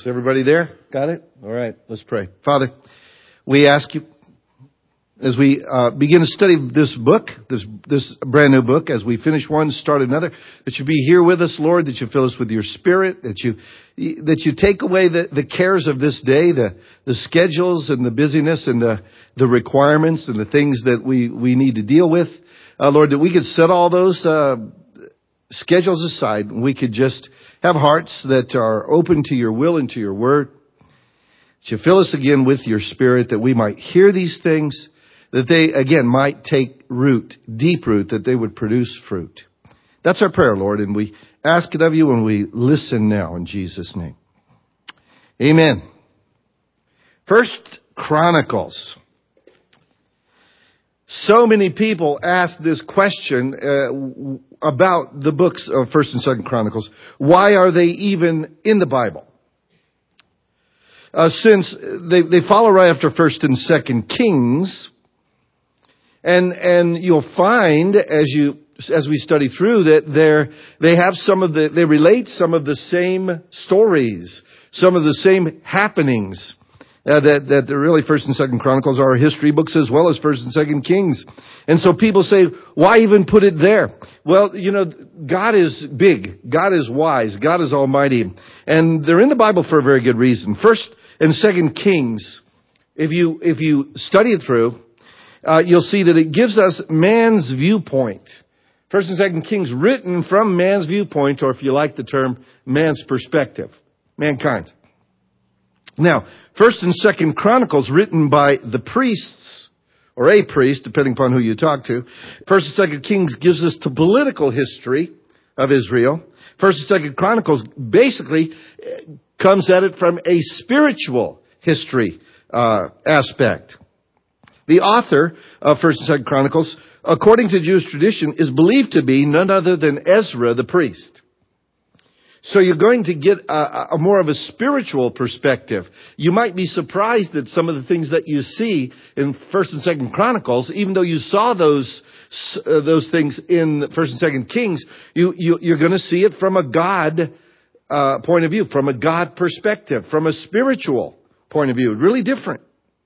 Is everybody there? Got it? All right, let's pray. Father, we ask you, as we begin to study this book, this brand new book, as we finish one, start another, that you be here with us, Lord, that you fill us with your Spirit, that you take away the cares of this day, the schedules and the busyness and the requirements and the things that we need to deal with. Lord, that we could set all those schedules aside and we could just have hearts that are open to your will and to your word. That you fill us again with your Spirit, that we might hear these things, that they, again, might take root, deep root, that they would produce fruit. That's our prayer, Lord, and we ask it of you and we listen now in Jesus' name. Amen. First Chronicles. So many people ask this question about the books of First and Second Chronicles. Why are they even in the Bible? Since they follow right after First and Second Kings, and you'll find as we study through that they relate some of the same stories, some of the same happenings. That really First and Second Chronicles are history books as well as First and Second Kings. And so people say, why even put it there? Well, God is big. God is wise. God is almighty. And they're in the Bible for a very good reason. First and Second Kings, if you study it through, you'll see that it gives us man's viewpoint. First and Second Kings written from man's viewpoint, or if you like the term, man's perspective. Mankind. Now, First and Second Chronicles written by the priests, or a priest, depending upon who you talk to. First and Second Kings gives us the political history of Israel. First and Second Chronicles basically comes at it from a spiritual history aspect. The author of First and Second Chronicles, according to Jewish tradition, is believed to be none other than Ezra the priest. So you're going to get a more of a spiritual perspective. You might be surprised at some of the things that you see in First and Second Chronicles, even though you saw those things in First and Second Kings. You're going to see it from a God point of view, from a God perspective, from a spiritual point of view. Really different.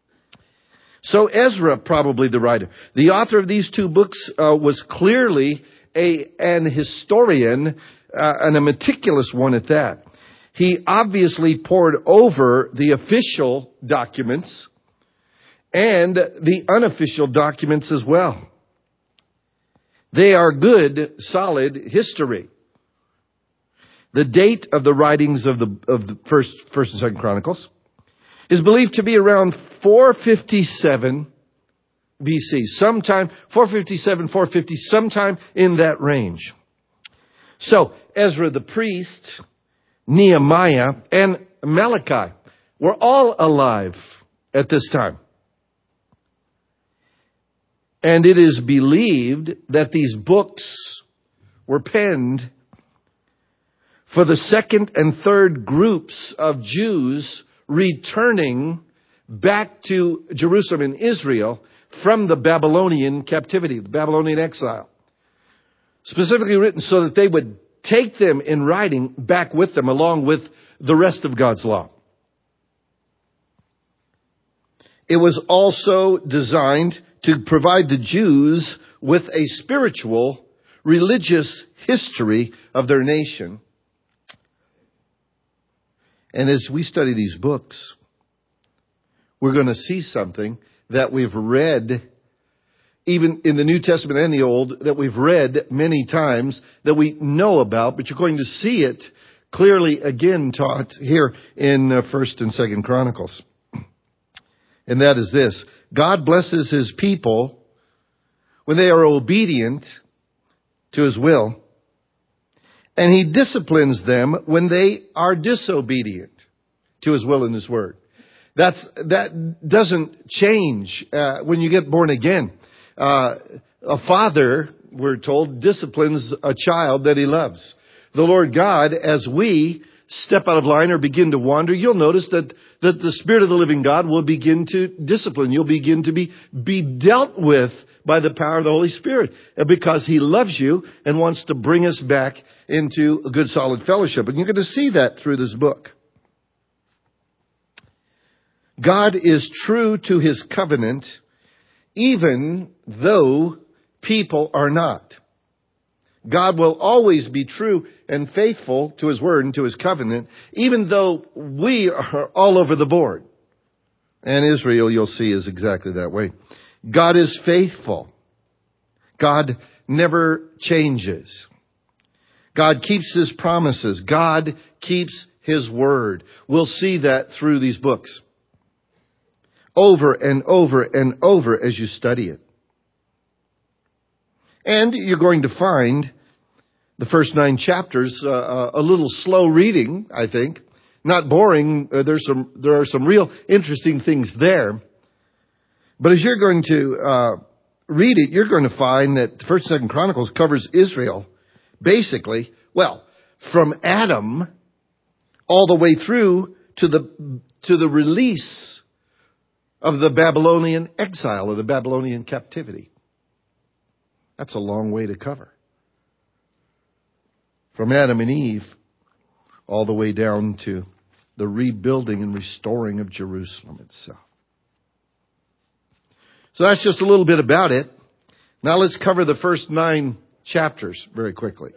So Ezra, probably the writer. The author of these two books was clearly an historian, and a meticulous one at that. He obviously pored over the official documents and the unofficial documents as well. They are good, solid history. The date of the writings of the First and Second Chronicles is believed to be around 457 BC. Sometime 457, 450, sometime in that range. So, Ezra the priest, Nehemiah, and Malachi were all alive at this time. And it is believed that these books were penned for the second and third groups of Jews returning back to Jerusalem in Israel from the Babylonian captivity, the Babylonian exile. Specifically written so that they would take them in writing back with them along with the rest of God's law. It was also designed to provide the Jews with a spiritual, religious history of their nation. And as we study these books, we're going to see something that we've read even in the New Testament and the Old, that we've read many times, that we know about, but you're going to see it clearly again taught here in First and Second Chronicles. And that is this: God blesses His people when they are obedient to His will, and He disciplines them when they are disobedient to His will and His word. That doesn't change when you get born again. A father, we're told, disciplines a child that he loves. The Lord God, as we step out of line or begin to wander, you'll notice that the Spirit of the living God will begin to discipline. You'll begin to be dealt with by the power of the Holy Spirit, because He loves you and wants to bring us back into a good solid fellowship. And you're going to see that through this book. God is true to his covenant, even though people are not. God will always be true and faithful to his word and to his covenant, even though we are all over the board. And Israel, you'll see, is exactly that way. God is faithful. God never changes. God keeps his promises. God keeps his word. We'll see that through these books. Over and over and over as you study it. And you're going to find the first 9 chapters a little slow reading, I think. Not boring. There are some real interesting things there. But as you're going to read it, you're going to find that 1st and 2nd Chronicles covers Israel basically, well, from Adam all the way through to the release of the Babylonian exile or the Babylonian captivity. That's a long way to cover. From Adam and Eve all the way down to the rebuilding and restoring of Jerusalem itself. So that's just a little bit about it. Now let's cover the first 9 chapters very quickly.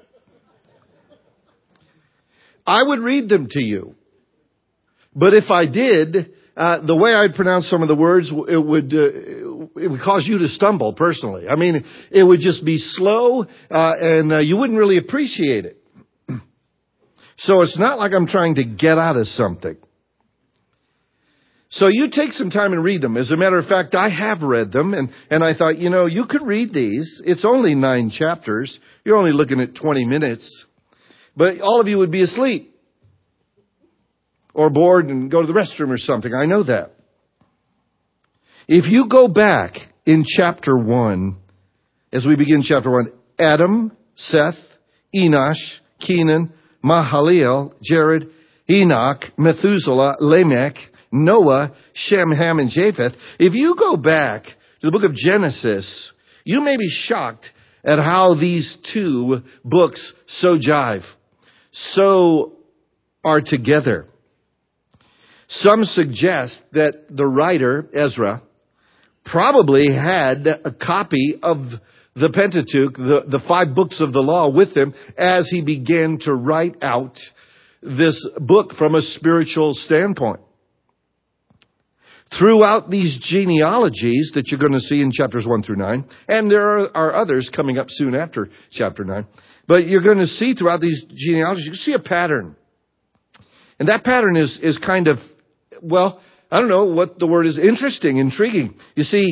I would read them to you. But if I did, the way I pronounce some of the words, it would cause you to stumble personally. I mean, it would just be slow, and you wouldn't really appreciate it. So it's not like I'm trying to get out of something. So you take some time and read them. As a matter of fact, I have read them, and I thought, you could read these. It's only 9 chapters. You're only looking at 20 minutes. But all of you would be asleep. Or bored and go to the restroom or something. I know that. If you go back in chapter 1, as we begin chapter 1, Adam, Seth, Enosh, Kenan, Mahalalel, Jared, Enoch, Methuselah, Lamech, Noah, Shem, Ham, and Japheth. If you go back to the book of Genesis, you may be shocked at how these 2 books so jive, so are together. Some suggest that the writer, Ezra, probably had a copy of the Pentateuch, the 5 books of the law with him as he began to write out this book from a spiritual standpoint. Throughout these genealogies that you're going to see in chapters 1 through 9, and there are others coming up soon after chapter 9, but you're going to see throughout these genealogies, you see a pattern. And that pattern is kind of, well, I don't know what the word is, interesting, intriguing. You see,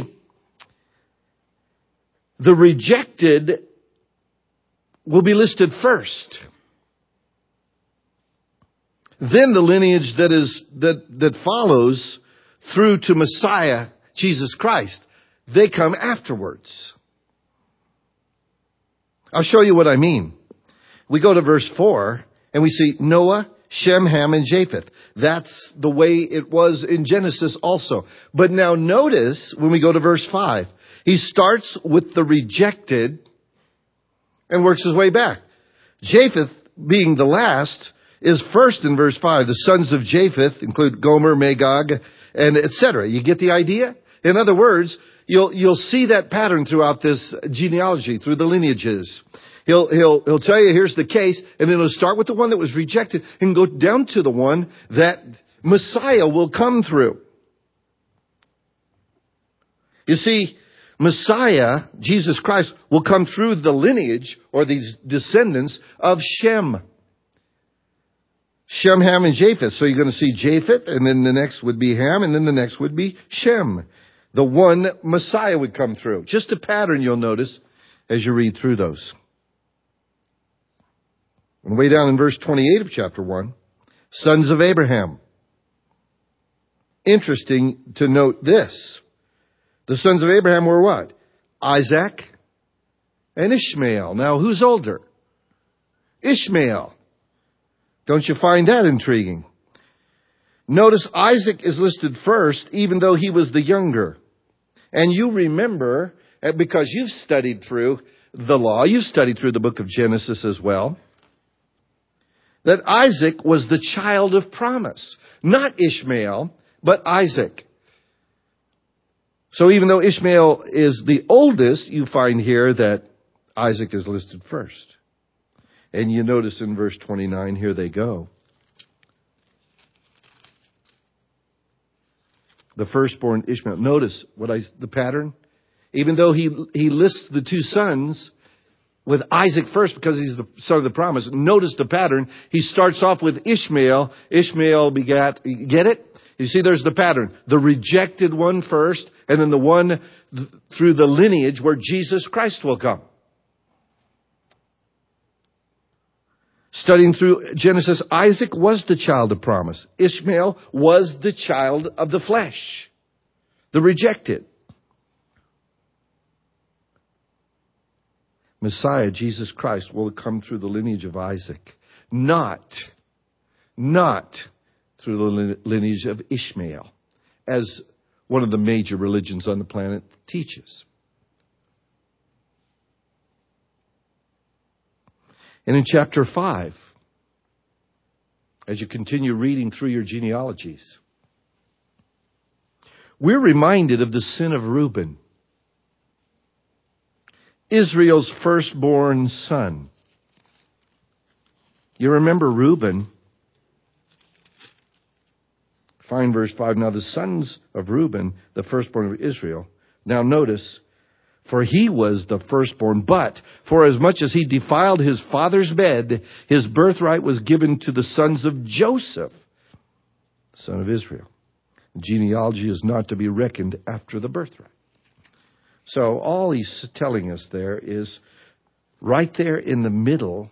the rejected will be listed first. Then the lineage that follows through to Messiah, Jesus Christ, they come afterwards. I'll show you what I mean. We go to verse 4 and we see Noah, Shem, Ham, and Japheth. That's the way it was in Genesis also. But now notice when we go to verse 5, he starts with the rejected and works his way back. Japheth, being the last, is first in verse 5. The sons of Japheth include Gomer, Magog, and etc. You get the idea? In other words, you'll see that pattern throughout this genealogy, through the lineages. He'll tell you here's the case, and then he'll start with the one that was rejected and go down to the one that Messiah will come through. You see, Messiah, Jesus Christ, will come through the lineage or these descendants of Shem. Shem, Ham, and Japheth. So you're going to see Japheth, and then the next would be Ham, and then the next would be Shem. The one Messiah would come through. Just a pattern you'll notice as you read through those. And way down in verse 28 of chapter 1, sons of Abraham. Interesting to note this. The sons of Abraham were what? Isaac and Ishmael. Now, who's older? Ishmael. Don't you find that intriguing? Notice Isaac is listed first, even though he was the younger. And you remember, because you've studied through the law, you've studied through the book of Genesis as well, that Isaac was the child of promise. Not Ishmael, but Isaac. So even though Ishmael is the oldest, you find here that Isaac is listed first. And you notice in verse 29, here they go. The firstborn Ishmael. Notice the pattern. Even though he lists the two sons with Isaac first because he's the son of the promise. Notice the pattern. He starts off with Ishmael. Ishmael begat, get it? You see, there's the pattern. The rejected one first, and then the one through the lineage where Jesus Christ will come. Studying through Genesis, Isaac was the child of promise. Ishmael was the child of the flesh, the rejected. Messiah, Jesus Christ, will come through the lineage of Isaac, not through the lineage of Ishmael, as one of the major religions on the planet teaches. And in chapter 5, as you continue reading through your genealogies, we're reminded of the sin of Reuben, Israel's firstborn son. You remember Reuben. Find verse 5. Now the sons of Reuben, the firstborn of Israel. Now notice, for he was the firstborn, but for as much as he defiled his father's bed, his birthright was given to the sons of Joseph, son of Israel. Genealogy is not to be reckoned after the birthright. So all he's telling us there is right there in the middle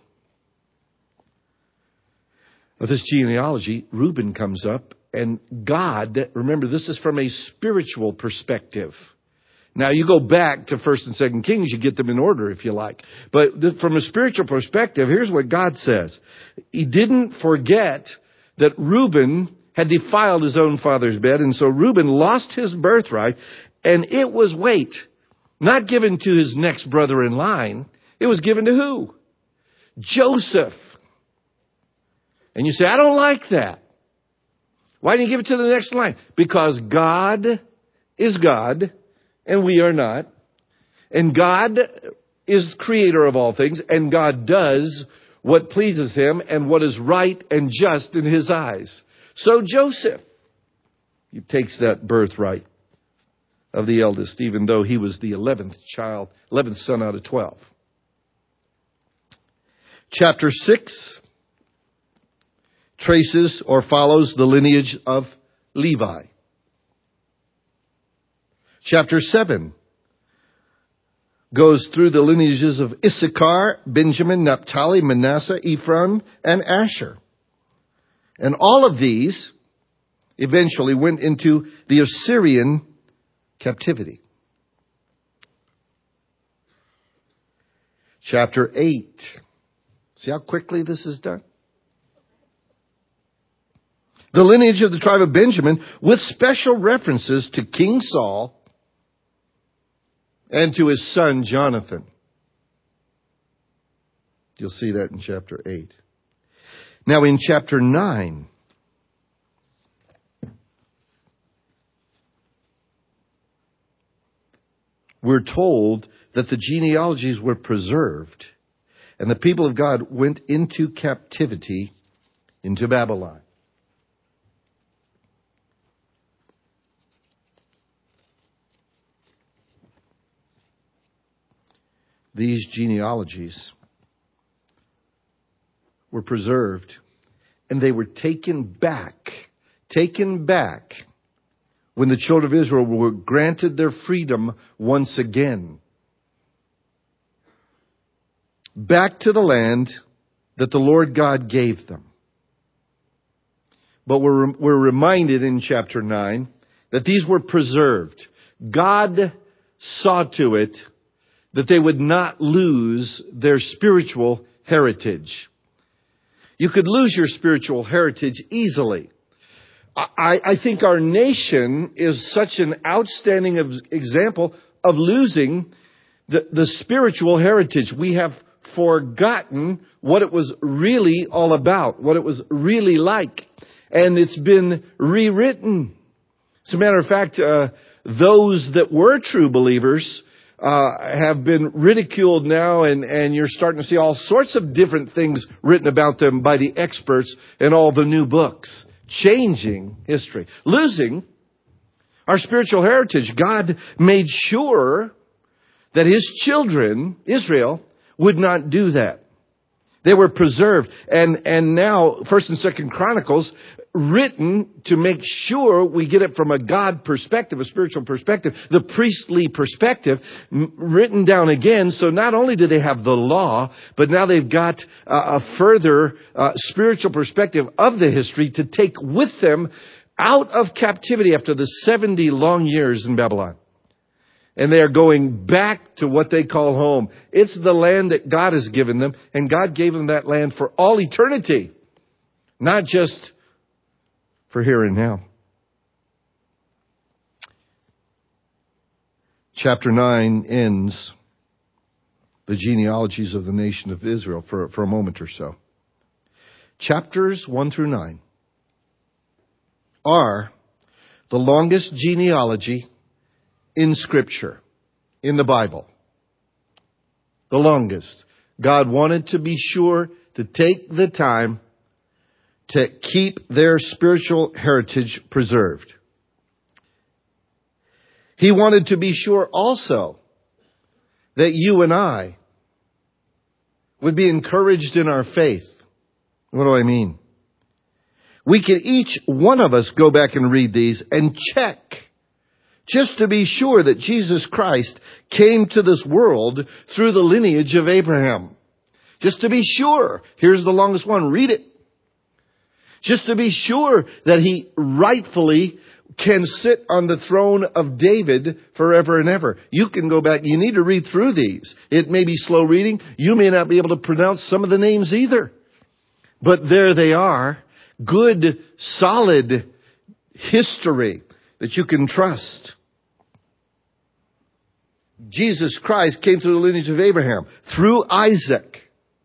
of this genealogy, Reuben comes up, and God, remember this is from a spiritual perspective. Now you go back to 1st and 2nd Kings, you get them in order if you like. But from a spiritual perspective, here's what God says. He didn't forget that Reuben had defiled his own father's bed, and so Reuben lost his birthright, and it was, not given to his next brother in line. It was given to who? Joseph. And you say, I don't like that. Why didn't you give it to the next line? Because God is God, and we are not. And God is creator of all things, and God does what pleases him and what is right and just in his eyes. So Joseph, he takes that birthright of the eldest, even though he was the 11th son out of 12. Chapter 6 traces or follows the lineage of Levi. Chapter 7 goes through the lineages of Issachar, Benjamin, Naphtali, Manasseh, Ephraim, and Asher. And all of these eventually went into the Assyrian captivity. Chapter 8. See how quickly this is done? The lineage of the tribe of Benjamin with special references to King Saul and to his son Jonathan. You'll see that in chapter 8. Now in chapter 9, we're told that the genealogies were preserved and the people of God went into captivity into Babylon. These genealogies were preserved and they were taken back when the children of Israel were granted their freedom once again. Back to the land that the Lord God gave them. But we're reminded in chapter 9 that these were preserved. God saw to it that they would not lose their spiritual heritage. You could lose your spiritual heritage easily. I think our nation is such an outstanding example of losing the spiritual heritage. We have forgotten what it was really all about, what it was really like. And it's been rewritten. As a matter of fact, those that were true believers have been ridiculed now, and you're starting to see all sorts of different things written about them by the experts in all the new books. Changing history. Losing our spiritual heritage. God made sure that His children, Israel, would not do that. They were preserved. And now, 1st and 2nd Chronicles, written to make sure we get it from a God perspective, a spiritual perspective, the priestly perspective, written down again. So not only do they have the law, but now they've got a further spiritual perspective of the history to take with them out of captivity after the 70 long years in Babylon. And they are going back to what they call home. It's the land that God has given them, and God gave them that land for all eternity, not just for here and now. Chapter 9 ends the genealogies of the nation of Israel for a moment or so. Chapters 1 through 9 are the longest genealogy in Scripture, in the Bible. The longest. God wanted to be sure to take the time to keep their spiritual heritage preserved. He wanted to be sure also that you and I would be encouraged in our faith. What do I mean? We can each one of us go back and read these and check just to be sure that Jesus Christ came to this world through the lineage of Abraham. Just to be sure. Here's the longest one. Read it. Just to be sure that He rightfully can sit on the throne of David forever and ever. You can go back. You need to read through these. It may be slow reading. You may not be able to pronounce some of the names either. But there they are. Good, solid history that you can trust. Jesus Christ came through the lineage of Abraham, through Isaac,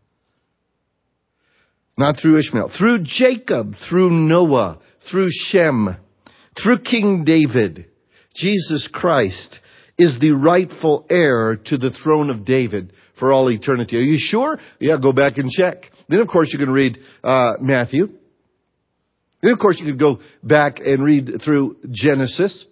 not through Ishmael, through Jacob, through Noah, through Shem, through King David. Jesus Christ is the rightful heir to the throne of David for all eternity. Are you sure? Yeah, go back and check. Then, of course, you can read Matthew. Then, of course, you could go back and read through Genesis.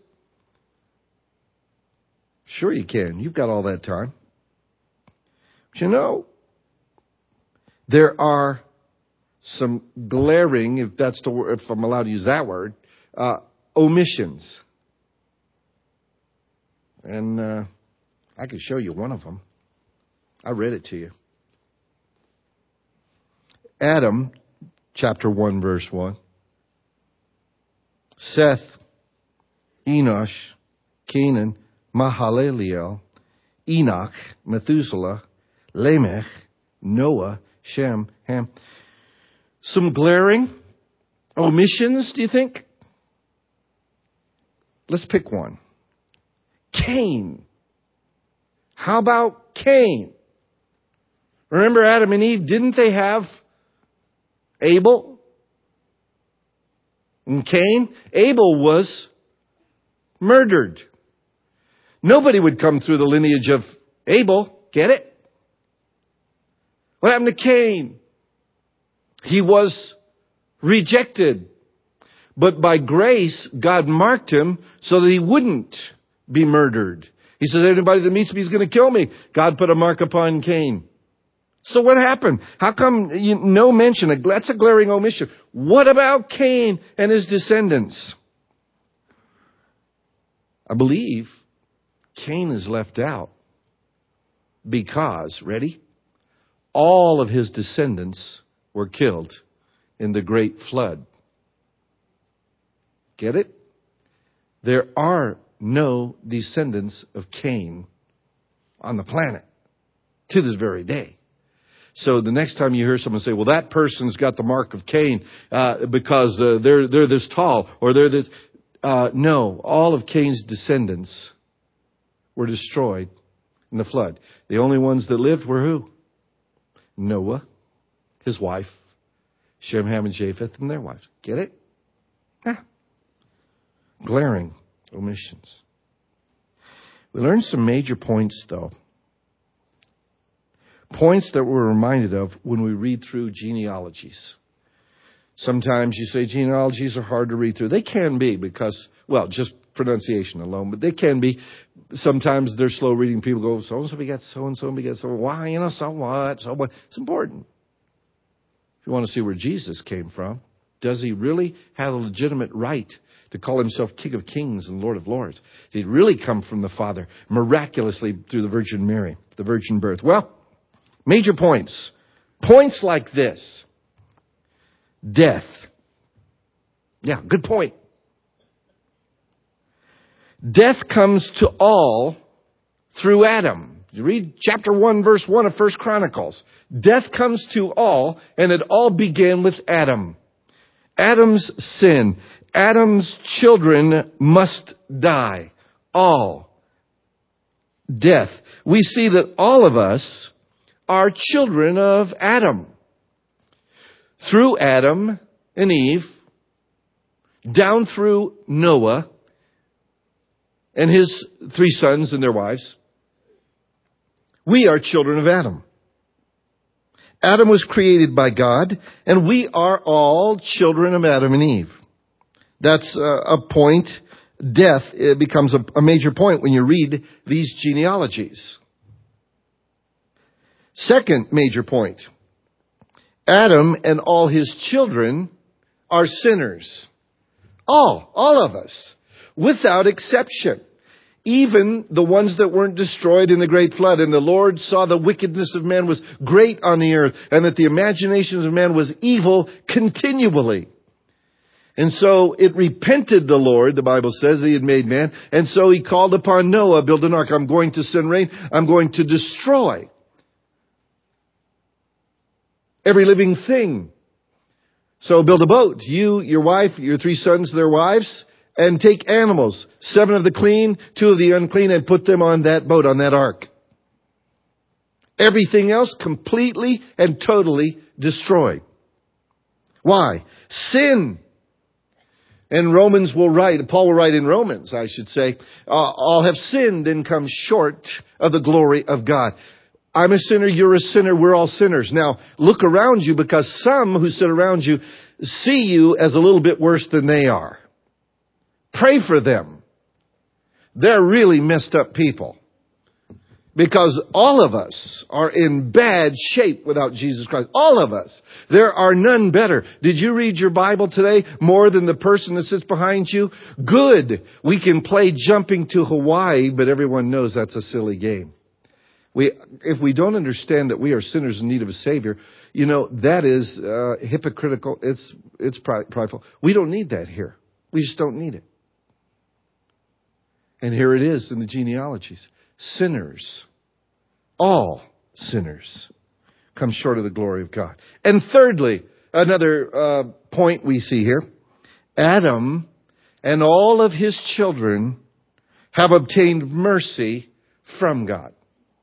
Sure you can. You've got all that time. But you know, there are some glaring, if I'm allowed to use that word, omissions. And I could show you one of them. I read it to you. Adam, chapter 1, verse 1. Seth, Enosh, Canaan, Mahalaleel, Enoch, Methuselah, Lamech, Noah, Shem, Ham. Some glaring omissions, do you think? Let's pick one. Cain. How about Cain? Remember Adam and Eve, didn't they have Abel and Cain? Abel was murdered. Nobody would come through the lineage of Abel. Get it? What happened to Cain? He was rejected. But by grace, God marked him so that he wouldn't be murdered. He says, anybody that meets me is going to kill me. God put a mark upon Cain. So what happened? How come no mention? That's a glaring omission. What about Cain and his descendants? I believe Cain is left out because, ready? All of his descendants were killed in the great flood. Get it? There are no descendants of Cain on the planet to this very day. So the next time you hear someone say, well, that person's got the mark of Cain because they're this tall or they're this... no, all of Cain's descendants were destroyed in the flood. The only ones that lived were who? Noah, his wife, Shem, Ham, and Japheth, and their wives. Get it? Yeah. Glaring omissions. We learned some major points, though. Points that we're reminded of when we read through genealogies. Sometimes you say genealogies are hard to read through. They can be because, well, just pronunciation alone, but they can be. Sometimes they're slow reading. People go, so-and-so begat so-and-so begat so. Why, so what, so what? It's important. If you want to see where Jesus came from, does he really have a legitimate right to call himself King of Kings and Lord of Lords? Did he really come from the Father miraculously through the Virgin Mary, the virgin birth? Well, major points. Points like this. Death. Yeah, good point. Death comes to all through Adam. You read chapter 1, verse 1 of 1 Chronicles. Death comes to all, and it all began with Adam. Adam's sin. Adam's children must die. All. Death. We see that all of us are children of Adam. Through Adam and Eve, down through Noah and his 3 sons and their wives, we are children of Adam. Adam was created by God, and we are all children of Adam and Eve. That's a point. Death, it becomes a major point when you read these genealogies. Second major point. Adam and all his children are sinners. All of us, without exception. Even the ones that weren't destroyed in the great flood. And the Lord saw the wickedness of man was great on the earth, and that the imaginations of man was evil continually. And so it repented the Lord, the Bible says, he had made man. And so he called upon Noah, build an ark. I'm going to send rain. I'm going to destroy every living thing. So build a boat. You, your wife, your 3 sons, their wives, and take animals. 7 of the clean, 2 of the unclean, and put them on that boat, on that ark. Everything else completely and totally destroyed. Why? Sin. And Paul will write in Romans, I should say, all have sinned and come short of the glory of God. I'm a sinner, you're a sinner, we're all sinners. Now, look around you, because some who sit around you see you as a little bit worse than they are. Pray for them. They're really messed up people. Because all of us are in bad shape without Jesus Christ. All of us. There are none better. Did you read your Bible today more than the person that sits behind you? Good. We can play jumping to Hawaii, but everyone knows that's a silly game. If we don't understand that we are sinners in need of a Savior, that is hypocritical. It's prideful. We don't need that here. We just don't need it. And here it is in the genealogies. Sinners, all sinners, come short of the glory of God. And thirdly, another point we see here, Adam and all of his children have obtained mercy from God.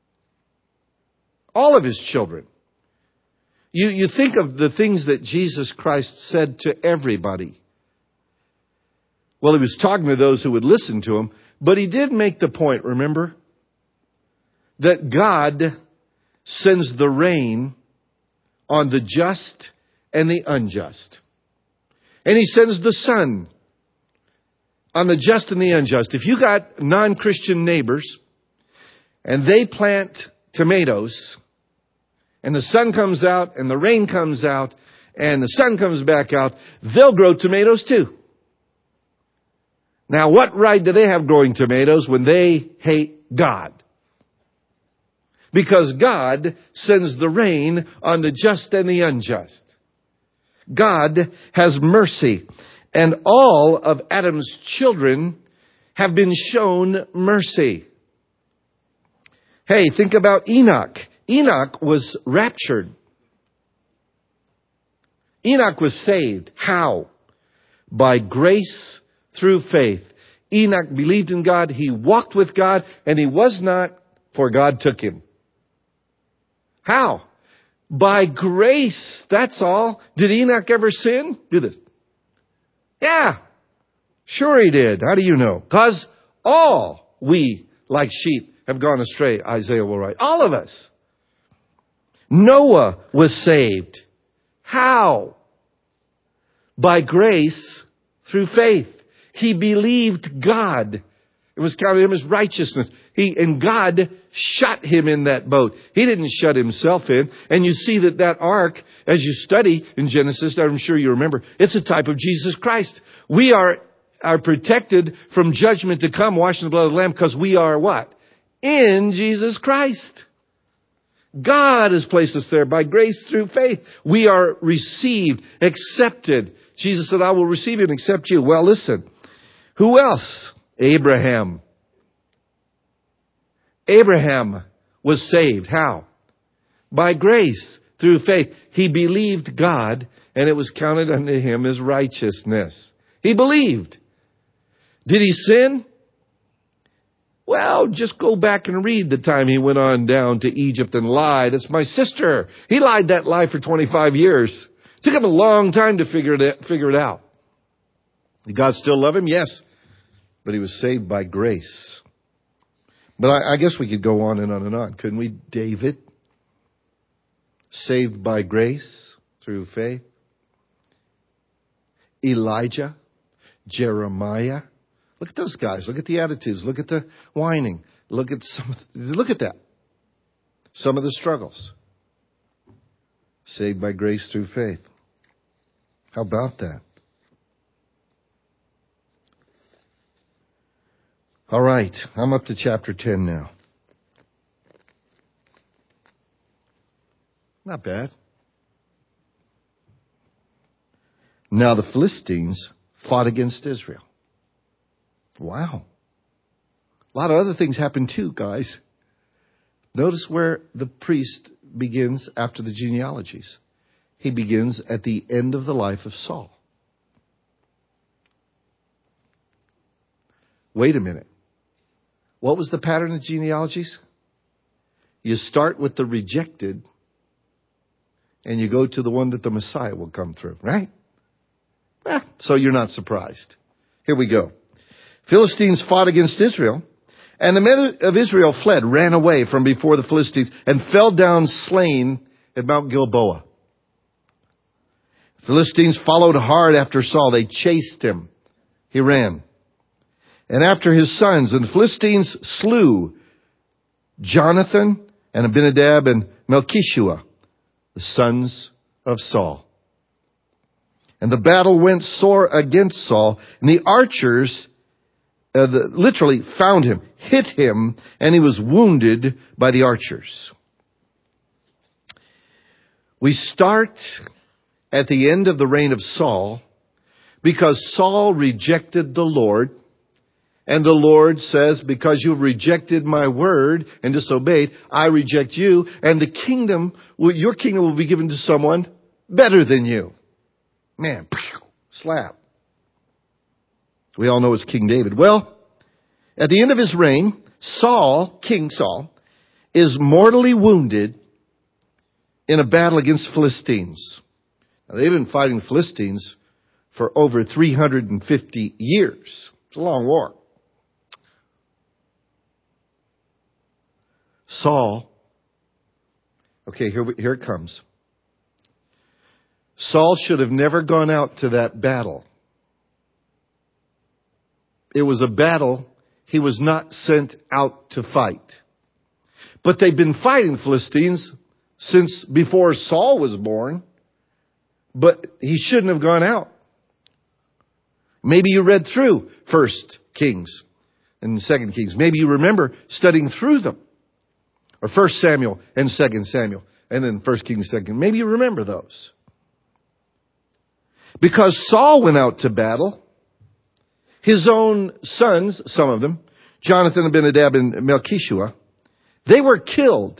All of his children. You think of the things that Jesus Christ said to everybody. Well, he was talking to those who would listen to him, but he did make the point, remember, that God sends the rain on the just and the unjust. And he sends the sun on the just and the unjust. If you got non-Christian neighbors and they plant tomatoes, and the sun comes out and the rain comes out and the sun comes back out, they'll grow tomatoes too. Now, what right do they have growing tomatoes when they hate God? Because God sends the rain on the just and the unjust. God has mercy. And all of Adam's children have been shown mercy. Hey, think about Enoch. Enoch was raptured. Enoch was saved. How? By grace through faith. Enoch believed in God. He walked with God, and he was not, for God took him. How? By grace. That's all. Did Enoch ever sin? Do this. Yeah. Sure he did. How do you know? Because all we like sheep have gone astray, Isaiah will write. All of us. Noah was saved. How? By grace through faith. He believed God. It was counted him as righteousness. And God shut him in that boat. He didn't shut himself in. And you see that ark, as you study in Genesis, I'm sure you remember, it's a type of Jesus Christ. We are protected from judgment to come, washed in the blood of the Lamb, because we are what? In Jesus Christ. God has placed us there by grace through faith. We are received, accepted. Jesus said, I will receive you and accept you. Well, listen. Who else? Abraham. Abraham was saved. How? By grace through faith. He believed God, and it was counted unto him as righteousness. He believed. Did he sin? Well, just go back and read the time he went on down to Egypt and lied. It's my sister. He lied that lie for 25 years. It took him a long time to figure it out. Did God still love him? Yes. But he was saved by grace. But I guess we could go on and on and on. Couldn't we? David, saved by grace through faith. Elijah, Jeremiah. Look at those guys. Look at the attitudes. Look at the whining. Look at that. Some of the struggles. Saved by grace through faith. How about that? All right. I'm up to chapter 10 now. Not bad. Now the Philistines fought against Israel. Wow. A lot of other things happened too, guys. Notice where the priest begins after the genealogies. He begins at the end of the life of Saul. Wait a minute. What was the pattern of genealogies? You start with the rejected and you go to the one that the Messiah will come through, right? So you're not surprised. Here we go. Philistines fought against Israel, and the men of Israel fled, ran away from before the Philistines, and fell down slain at Mount Gilboa. The Philistines followed hard after Saul. They chased him. He ran. And after his sons, and the Philistines slew Jonathan and Abinadab and Melchishua, the sons of Saul. And the battle went sore against Saul, and the archers literally found him, hit him, and he was wounded by the archers. We start at the end of the reign of Saul because Saul rejected the Lord. And the Lord says, because you've rejected my word and disobeyed, I reject you. And the kingdom, your kingdom will be given to someone better than you. Man, slap. We all know it's King David. Well, at the end of his reign, King Saul, is mortally wounded in a battle against Philistines. Now, they've been fighting Philistines for over 350 years. It's a long war. Saul, okay, here it comes. Saul should have never gone out to that battle. It was a battle he was not sent out to fight. But they've been fighting Philistines since before Saul was born. But he shouldn't have gone out. Maybe you read through 1 Kings and 2 Kings. Maybe you remember studying through them. Or 1 Samuel and 2 Samuel. And then 1 Kings, 2 Kings. Maybe you remember those. Because Saul went out to battle. His own sons, some of them, Jonathan, Abinadab, and Melchishua, they were killed.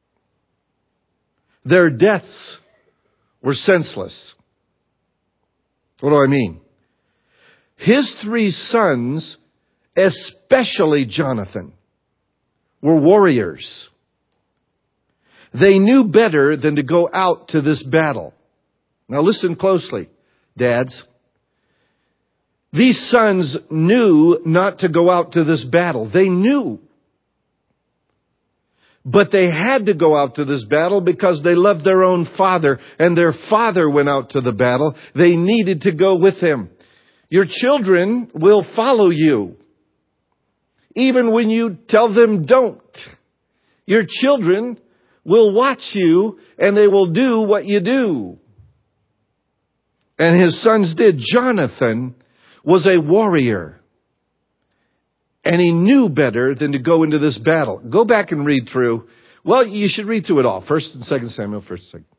Their deaths were senseless. What do I mean? His 3 sons, especially Jonathan, were warriors. They knew better than to go out to this battle. Now listen closely, dads. These sons knew not to go out to this battle. They knew But they had to go out to this battle because they loved their own father, and their father went out to the battle. They needed to go with him. Your children will follow you, even when you tell them don't. Your children will watch you, and they will do what you do. And his sons did. Jonathan was a warrior. And he knew better than to go into this battle. Go back and read through. Well, you should read through it all. 1st and 2nd Samuel, 1st and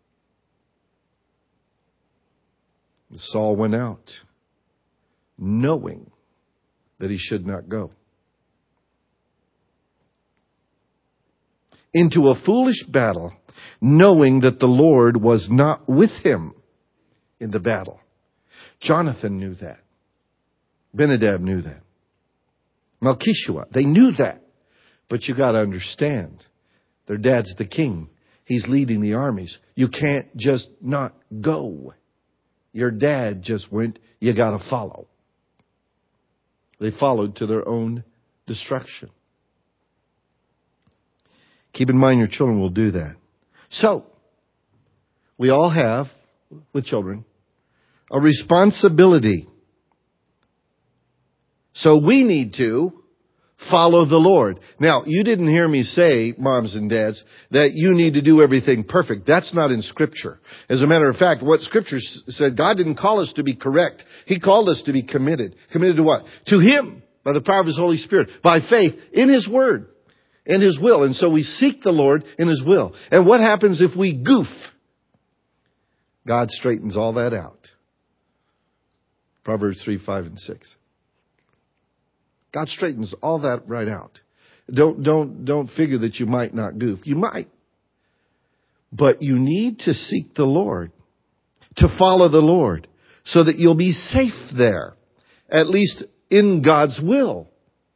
2nd. Saul went out, knowing that he should not go. Into a foolish battle, knowing that the Lord was not with him in the battle. Jonathan knew that. Benadab knew that. Melchishua, they knew that. But you got to understand, their dad's the king. He's leading the armies. You can't just not go. Your dad just went. You got to follow. They followed to their own destruction. Keep in mind your children will do that. So, we all have, with children, a responsibility. So we need to follow the Lord. Now, you didn't hear me say, moms and dads, that you need to do everything perfect. That's not in Scripture. As a matter of fact, what Scripture said, God didn't call us to be correct. He called us to be committed. Committed to what? To Him, by the power of His Holy Spirit, by faith in His Word and His will. And so we seek the Lord in His will. And what happens if we goof? God straightens all that out. Proverbs 3, 5, and 6. God straightens all that right out. Don't figure that you might not goof. You might. But you need to seek the Lord, to follow the Lord, so that you'll be safe there, at least in God's will.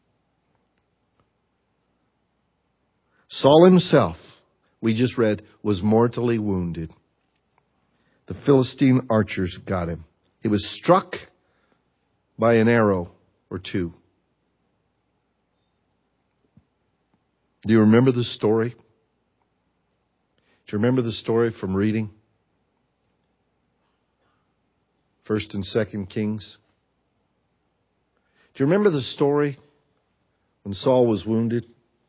Saul himself, we just read, was mortally wounded. The Philistine archers got him. He was struck by an arrow or two. Do you remember the story? Do you remember the story from reading 1st and 2nd Kings? Do you remember the story when Saul was wounded?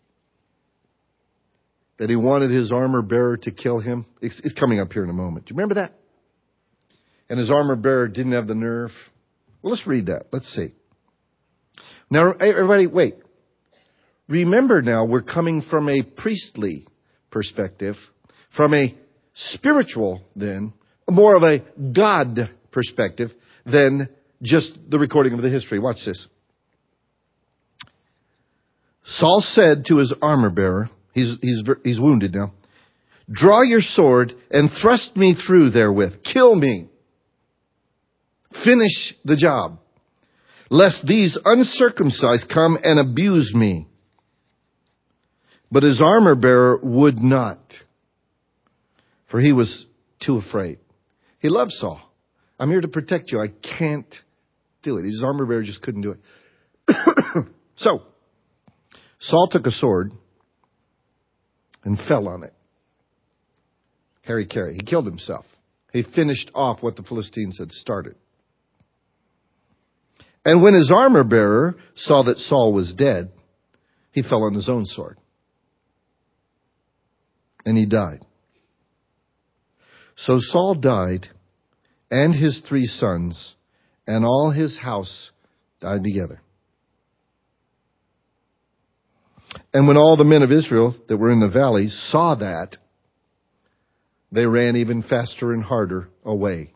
That he wanted his armor bearer to kill him? It's coming up here in a moment. Do you remember that? And his armor bearer didn't have the nerve. Well, let's read that. Let's see. Now, everybody, wait. Remember now, we're coming from a priestly perspective, from a spiritual then, more of a God perspective than just the recording of the history. Watch this. Saul said to his armor bearer, he's wounded now, "Draw your sword and thrust me through therewith. Kill me. Finish the job, lest these uncircumcised come and abuse me." But his armor bearer would not, for he was too afraid. He loved Saul. "I'm here to protect you. I can't do it." His armor bearer just couldn't do it. So, Saul took a sword and fell on it. Harry-carry. He killed himself. He finished off what the Philistines had started. And when his armor bearer saw that Saul was dead, he fell on his own sword. And he died. So Saul died, and his 3 sons, and all his house died together. And when all the men of Israel that were in the valley saw that, they ran even faster and harder away.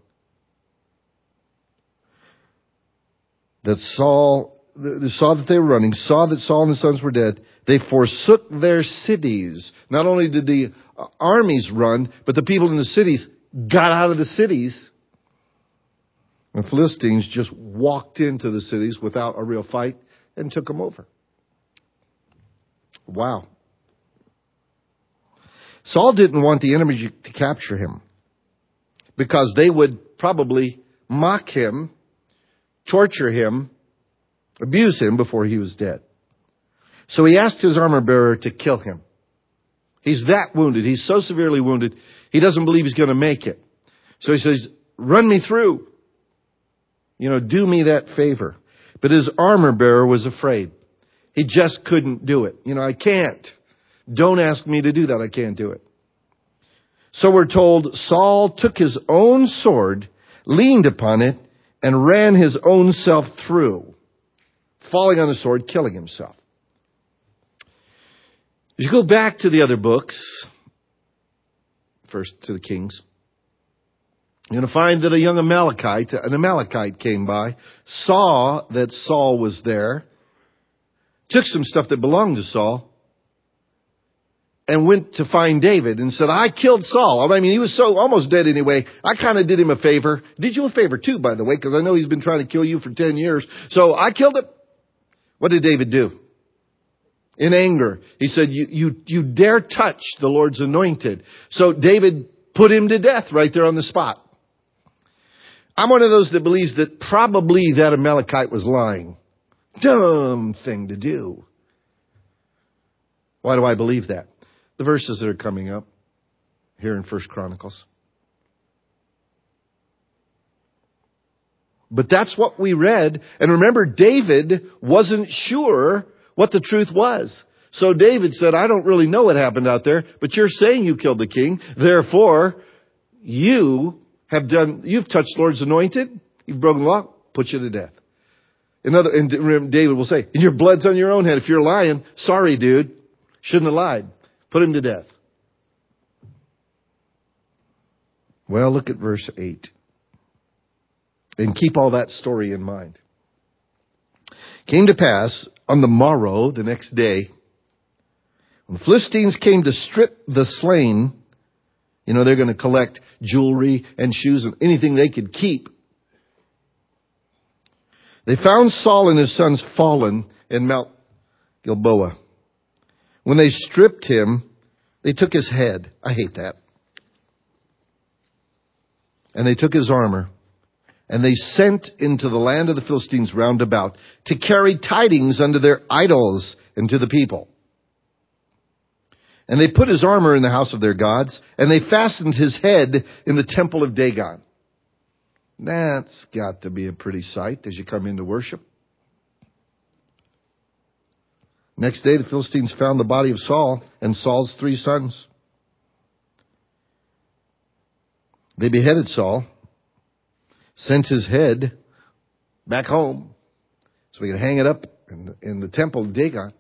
That Saul saw that they were running, saw that Saul and his sons were dead. They forsook their cities. Not only did the armies run, but the people in the cities got out of the cities. The Philistines just walked into the cities without a real fight and took them over. Wow. Saul didn't want the enemy to capture him because they would probably mock him, torture him, abuse him before he was dead. So he asked his armor bearer to kill him. He's that wounded. He's so severely wounded, he doesn't believe he's going to make it. So he says, run me through. Do me that favor. But his armor bearer was afraid. He just couldn't do it. I can't. Don't ask me to do that. I can't do it. So we're told Saul took his own sword, leaned upon it, and ran his own self through, falling on his sword, killing himself. As you go back to the other books, first to the Kings, you're going to find that an Amalekite came by, saw that Saul was there, took some stuff that belonged to Saul, and went to find David and said, I killed Saul. He was so almost dead anyway. I kind of did him a favor. Did you a favor too, by the way, because I know he's been trying to kill you for 10 years. So I killed him. What did David do? In anger, he said, you dare touch the Lord's anointed. So David put him to death right there on the spot. I'm one of those that believes that probably that Amalekite was lying. Dumb thing to do. Why do I believe that? The verses that are coming up here in 1 Chronicles. But that's what we read. And remember, David wasn't sure what the truth was. So David said, I don't really know what happened out there, but you're saying you killed the king. Therefore, you've touched Lord's anointed. You've broken the law. Put you to death. And David will say, and your blood's on your own head. If you're lying, sorry, dude. Shouldn't have lied. Put him to death. Well, look at verse 8. And keep all that story in mind. Came to pass on the morrow, the next day, when the Philistines came to strip the slain, they're going to collect jewelry and shoes and anything they could keep. They found Saul and his sons fallen in Mount Gilboa. When they stripped him, they took his head. I hate that. And they took his armor. And they sent into the land of the Philistines round about to carry tidings unto their idols and to the people. And they put his armor in the house of their gods, and they fastened his head in the temple of Dagon. That's got to be a pretty sight as you come into worship. Next day, the Philistines found the body of Saul and Saul's 3 sons. They beheaded Saul, sent his head back home so we could hang it up in the temple of Dagon.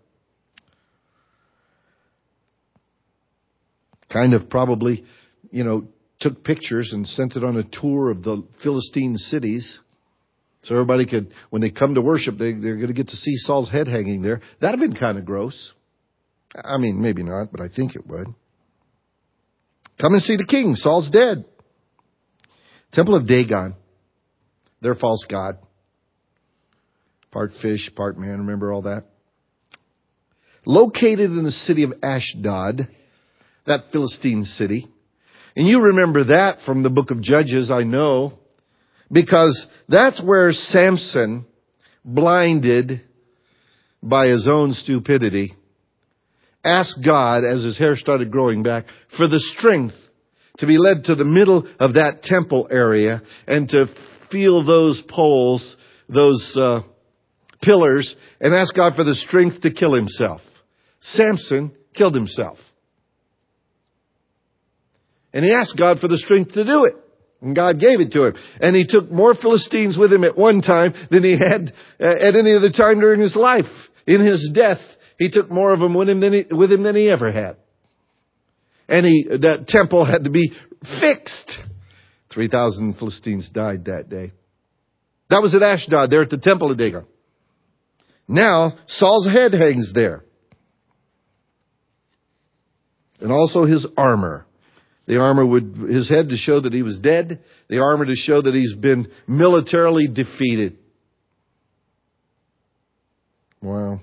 Kind of probably, took pictures and sent it on a tour of the Philistine cities. So everybody could, when they come to worship, they're going to get to see Saul's head hanging there. That'd have been kind of gross. Maybe not, but I think it would. Come and see the king. Saul's dead. Temple of Dagon, their false god. Part fish, part man. Remember all that? Located in the city of Ashdod, that Philistine city. And you remember that from the book of Judges, I know. Because that's where Samson, blinded by his own stupidity, asked God, as his hair started growing back, for the strength to be led to the middle of that temple area and to feel those poles, those pillars, and ask God for the strength to kill himself. Samson killed himself. And he asked God for the strength to do it. And God gave it to him. And he took more Philistines with him at one time than he had at any other time during his life. In his death, he took more of them with him than he ever had. And that temple had to be fixed. 3,000 Philistines died that day. That was at Ashdod, there at the temple of Dagon. Now, Saul's head hangs there. And also his armor. The armor his head to show that he was dead. The armor to show that he's been militarily defeated. Wow.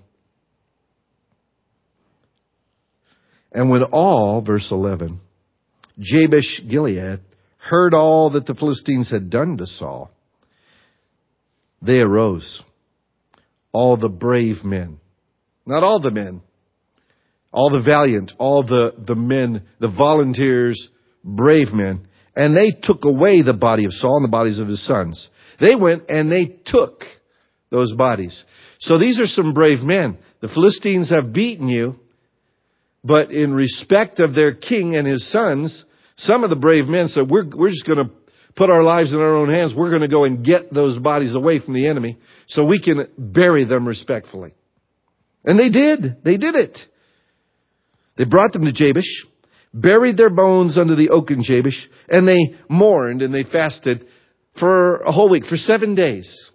And when all, verse 11, Jabesh Gilead heard all that the Philistines had done to Saul, they arose. All the brave men. Not all the men. all the valiant, all the men, the volunteers, brave men, and they took away the body of Saul and the bodies of his sons. They went and they took those bodies. So these are some brave men. The Philistines have beaten you, but in respect of their king and his sons, some of the brave men said, we're just going to put our lives in our own hands. We're going to go and get those bodies away from the enemy so we can bury them respectfully. And they did. They did it. They brought them to Jabesh, buried their bones under the oak in Jabesh, and they mourned and they fasted for a whole week, for 7 days.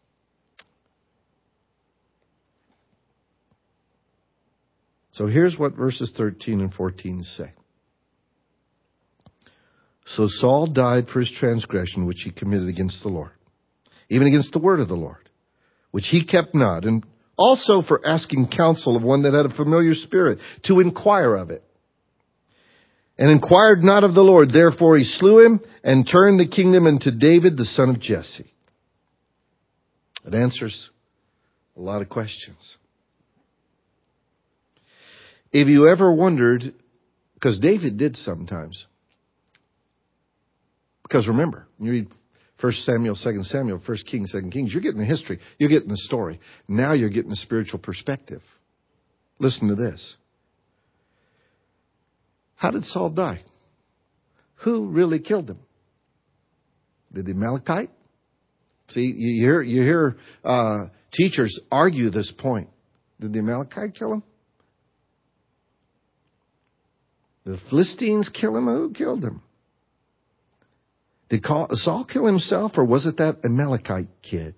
So here's what verses 13 and 14 say. So Saul died for his transgression which he committed against the Lord, even against the word of the Lord, which he kept not, and also for asking counsel of one that had a familiar spirit, to inquire of it. And inquired not of the Lord. Therefore he slew him and turned the kingdom unto David, the son of Jesse. It answers a lot of questions. If you ever wondered, because David did sometimes. Because remember, you read 1 Samuel, 2 Samuel, 1 Kings, 2 Kings, you're getting the history. You're getting the story. Now you're getting a spiritual perspective. Listen to this. How did Saul die? Who really killed him? Did the Amalekite? See, you hear teachers argue this point. Did the Amalekite kill him? Did the Philistines kill him? Who killed him? Did Saul kill himself, or was it that Amalekite kid?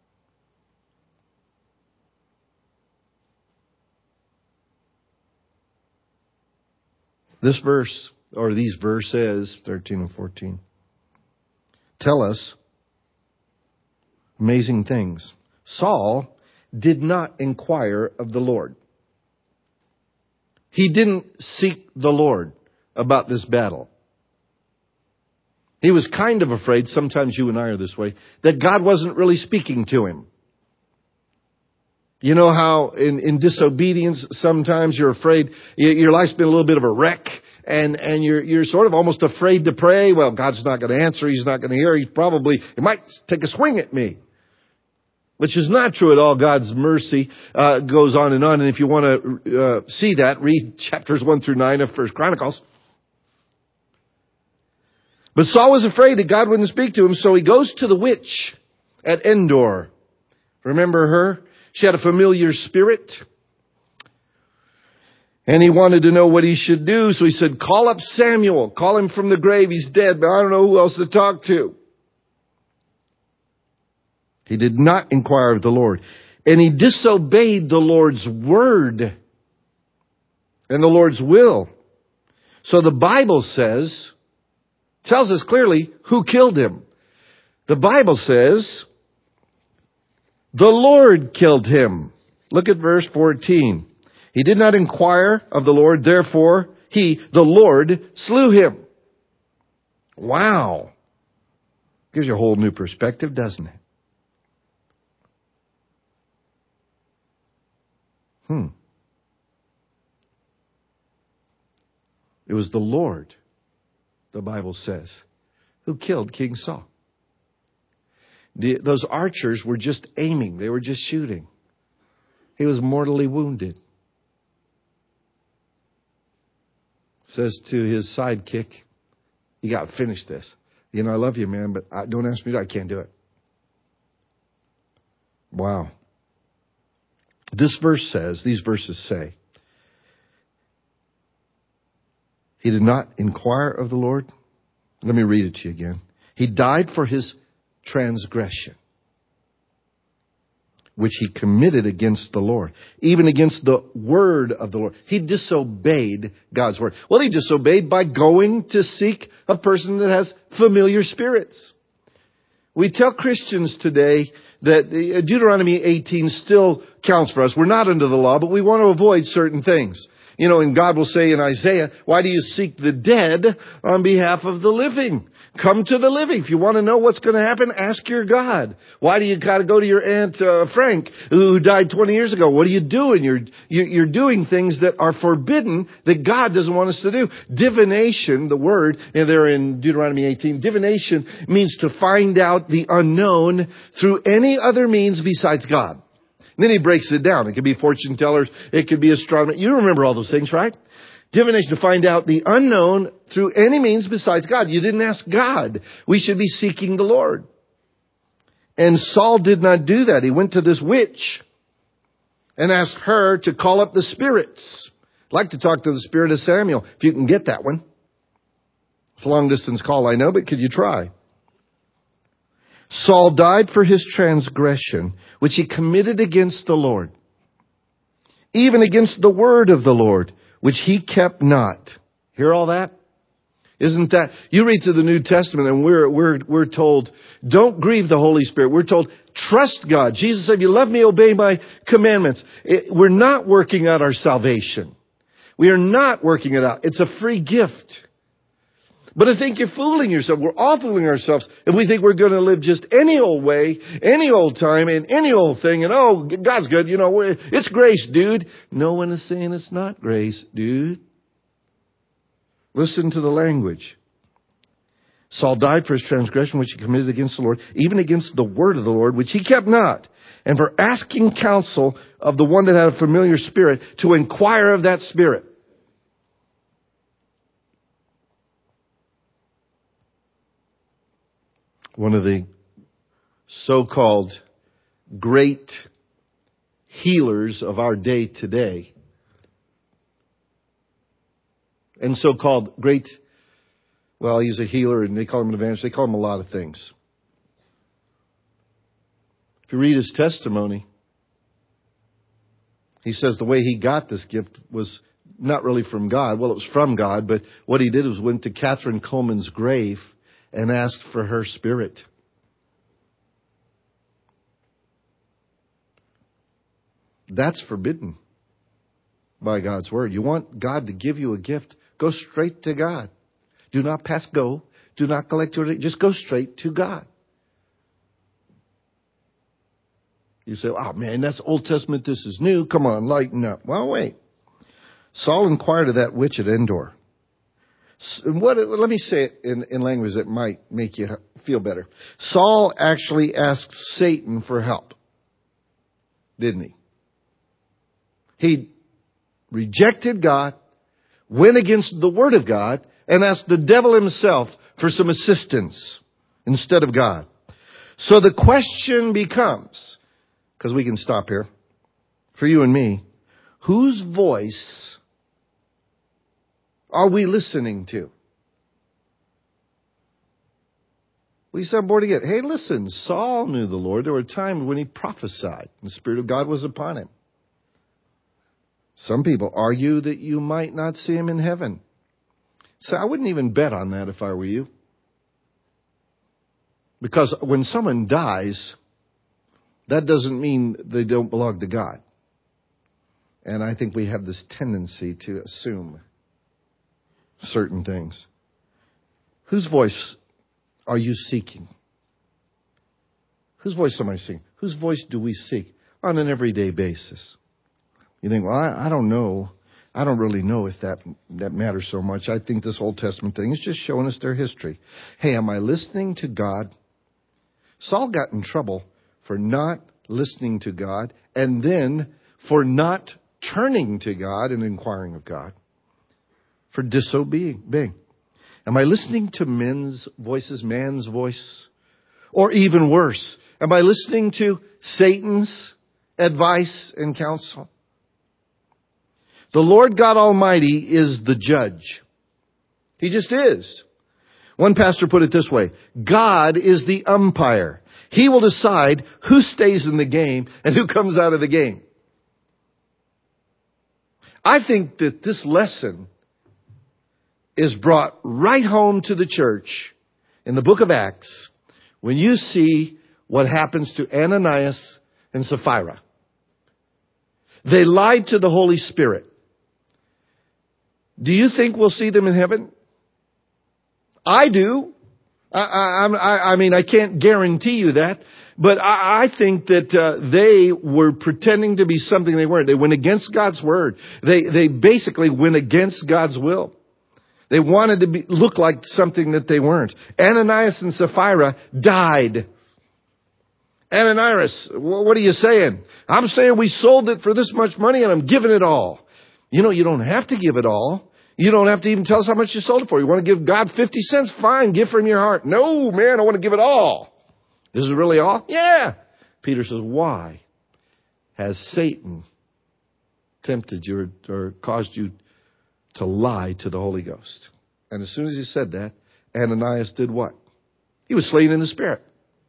This verse, or these verses, 13 and 14, tell us amazing things. Saul did not inquire of the Lord. He didn't seek the Lord about this battle. He was kind of afraid, sometimes you and I are this way, that God wasn't really speaking to him. You know how in disobedience, sometimes you're afraid, your life's been a little bit of a wreck, and you're sort of almost afraid to pray. Well, God's not going to answer, He's not going to hear, He might take a swing at me. Which is not true at all. God's mercy goes on. And if you want to see that, read chapters 1 through 9 of 1 Chronicles. But Saul was afraid that God wouldn't speak to him, so he goes to the witch at Endor. Remember her? She had a familiar spirit. And he wanted to know what he should do, so he said, call up Samuel. Call him from the grave. He's dead, but I don't know who else to talk to. He did not inquire of the Lord. And he disobeyed the Lord's word and the Lord's will. So the Bible tells us clearly who killed him. The Bible says, the Lord killed him. Look at verse 14. He did not inquire of the Lord, therefore the Lord, slew him. Wow. Gives you a whole new perspective, doesn't it? It was the Lord, the Bible says, who killed King Saul. Those archers were just aiming. They were just shooting. He was mortally wounded. Says to his sidekick, you got to finish this. You know, I love you, man, but don't ask me. I can't do it. Wow. These verses say, he did not inquire of the Lord. Let me read it to you again. He died for his transgression, which he committed against the Lord, even against the word of the Lord. He disobeyed God's word. Well, he disobeyed by going to seek a person that has familiar spirits. We tell Christians today that Deuteronomy 18 still counts for us. We're not under the law, but we want to avoid certain things. You know, and God will say in Isaiah, why do you seek the dead on behalf of the living? Come to the living. If you want to know what's going to happen, ask your God. Why do you got to go to your Aunt Frank, who died 20 years ago? What are you doing? You're doing things that are forbidden that God doesn't want us to do. Divination, the word, and there in Deuteronomy 18, divination means to find out the unknown through any other means besides God. And then he breaks it down. It could be fortune tellers. It could be astronomy. You remember all those things, right? Divination, to find out the unknown through any means besides God. You didn't ask God. We should be seeking the Lord. And Saul did not do that. He went to this witch and asked her to call up the spirits. I'd like to talk to the spirit of Samuel, if you can get that one. It's a long distance call, I know, but could you try? Saul died for his transgression, which he committed against the Lord, even against the word of the Lord, which he kept not. Hear all that? Isn't that? You read through the New Testament and we're told, don't grieve the Holy Spirit. We're told, trust God. Jesus said, if you love me, obey my commandments. We're not working out our salvation. We are not working it out. It's a free gift. But I think you're fooling yourself. We're all fooling ourselves if we think we're going to live just any old way, any old time, and any old thing. And, oh, God's good. You know, it's grace, dude. No one is saying it's not grace, dude. Listen to the language. Saul died for his transgression, which he committed against the Lord, even against the word of the Lord, which he kept not, and for asking counsel of the one that had a familiar spirit to inquire of that spirit. One of the so-called great healers of our day today, and so-called great, well, he's a healer and they call him an evangelist. They call him a lot of things. If you read his testimony, he says the way he got this gift was not really from God. Well, it was from God, but what he did was went to Catherine Coleman's grave and asked for her spirit. That's forbidden by God's word. You want God to give you a gift, go straight to God. Do not pass go. Do not collect your... Just go straight to God. You say, oh man, that's Old Testament, this is new. Come on, lighten up. Well, wait. Saul inquired of that witch at Endor. Let me say it in language that might make you feel better. Saul actually asked Satan for help, didn't he? He rejected God, went against the word of God, and asked the devil himself for some assistance instead of God. So the question becomes, because we can stop here, for you and me, whose voice are we listening to? We said born again. Hey, listen, Saul knew the Lord. There were times when he prophesied. The Spirit of God was upon him. Some people argue that you might not see him in heaven. So I wouldn't even bet on that if I were you. Because when someone dies, that doesn't mean they don't belong to God. And I think we have this tendency to assume certain things. Whose voice are you seeking? Whose voice am I seeking? Whose voice do we seek on an everyday basis? You think, well, I don't know. I don't really know if that matters so much. I think this Old Testament thing is just showing us their history. Hey, am I listening to God? Saul got in trouble for not listening to God and then for not turning to God and inquiring of God. For disobeying. Am I listening to men's voices, man's voice? Or even worse, am I listening to Satan's advice and counsel? The Lord God Almighty is the judge. He just is. One pastor put it this way: God is the umpire. He will decide who stays in the game and who comes out of the game. I think that this lesson is brought right home to the church in the book of Acts when you see what happens to Ananias and Sapphira. They lied to the Holy Spirit. Do you think we'll see them in heaven? I do. I mean, I can't guarantee you that, but I think that they were pretending to be something they weren't. They went against God's word. They basically went against God's will. They wanted to look like something that they weren't. Ananias and Sapphira died. Ananias, what are you saying? I'm saying we sold it for this much money and I'm giving it all. You know, you don't have to give it all. You don't have to even tell us how much you sold it for. You want to give God 50 cents? Fine, give from your heart. No, man, I want to give it all. This is really all? Yeah. Peter says, why has Satan tempted you or caused you to lie to the Holy Ghost? And as soon as he said that, Ananias did what? He was slain in the Spirit.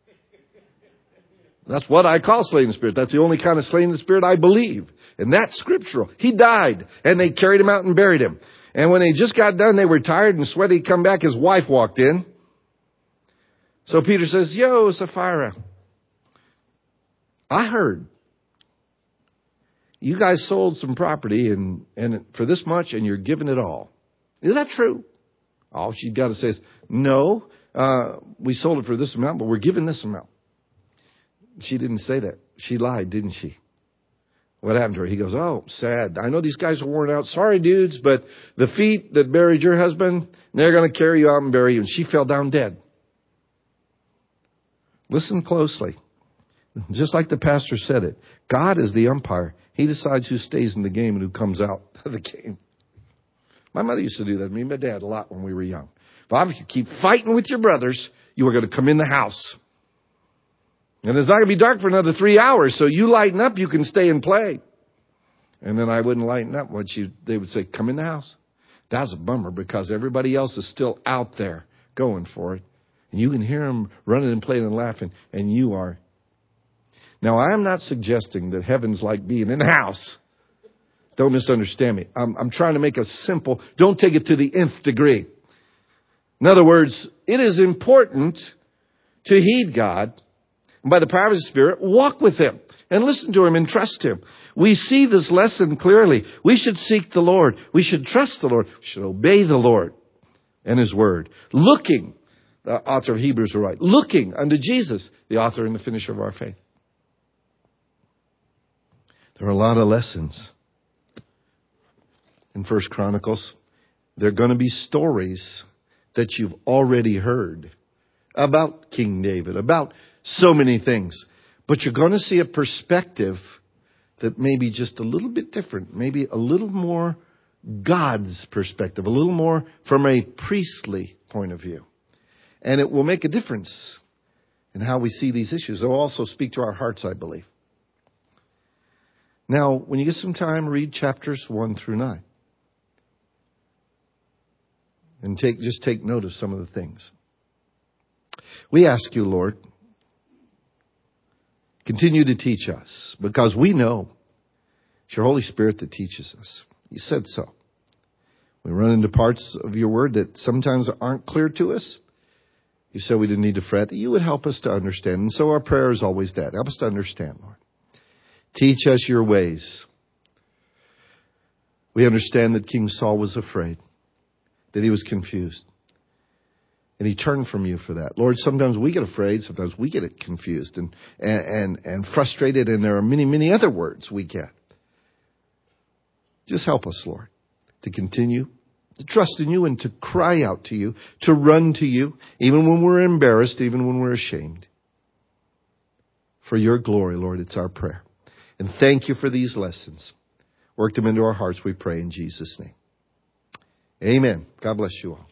That's what I call slain in the Spirit. That's the only kind of slain in the Spirit I believe. And that's scriptural. He died, and they carried him out and buried him. And when they just got done, they were tired and sweaty. He'd come back, his wife walked in. So Peter says, yo, Sapphira, I heard you guys sold some property and for this much and you're giving it all. Is that true? All she's got to say is, no, we sold it for this amount, but we're giving this amount. She didn't say that. She lied, didn't she? What happened to her? He goes, oh, sad. I know these guys are worn out. Sorry, dudes, but the feet that buried your husband, they're going to carry you out and bury you. And she fell down dead. Listen closely. Just like the pastor said it, God is the umpire. He decides who stays in the game and who comes out of the game. My mother used to do that to me and my dad a lot when we were young. Bob, if you keep fighting with your brothers, you are going to come in the house. And it's not going to be dark for another 3 hours, so you lighten up, you can stay and play. And then I wouldn't lighten up. They would say, come in the house. That's a bummer because everybody else is still out there going for it. And you can hear them running and playing and laughing, and you are. Now, I am not suggesting that heaven's like being in the house. Don't misunderstand me. I'm trying to make a simple, don't take it to the nth degree. In other words, it is important to heed God. And by the power of His Spirit, walk with Him and listen to Him and trust Him. We see this lesson clearly. We should seek the Lord. We should trust the Lord. We should obey the Lord and His Word. Looking, the author of Hebrews will write, looking unto Jesus, the author and the finisher of our faith. There are a lot of lessons in 1 Chronicles. There are going to be stories that you've already heard about King David, about so many things. But you're going to see a perspective that may be just a little bit different, maybe a little more God's perspective, a little more from a priestly point of view. And it will make a difference in how we see these issues. It will also speak to our hearts, I believe. Now, when you get some time, read chapters 1 through 9. And just take note of some of the things. We ask you, Lord, continue to teach us, because we know it's your Holy Spirit that teaches us. You said so. We run into parts of your word that sometimes aren't clear to us. You said we didn't need to fret. That you would help us to understand. And so our prayer is always that. Help us to understand, Lord. Teach us your ways. We understand that King Saul was afraid, that he was confused. And he turned from you for that. Lord, sometimes we get afraid. Sometimes we get confused and frustrated. And there are many, many other words we get. Just help us, Lord, to continue to trust in you and to cry out to you, to run to you, even when we're embarrassed, even when we're ashamed. For your glory, Lord, it's our prayer. And thank you for these lessons. Work them into our hearts, we pray in Jesus' name. Amen. God bless you all.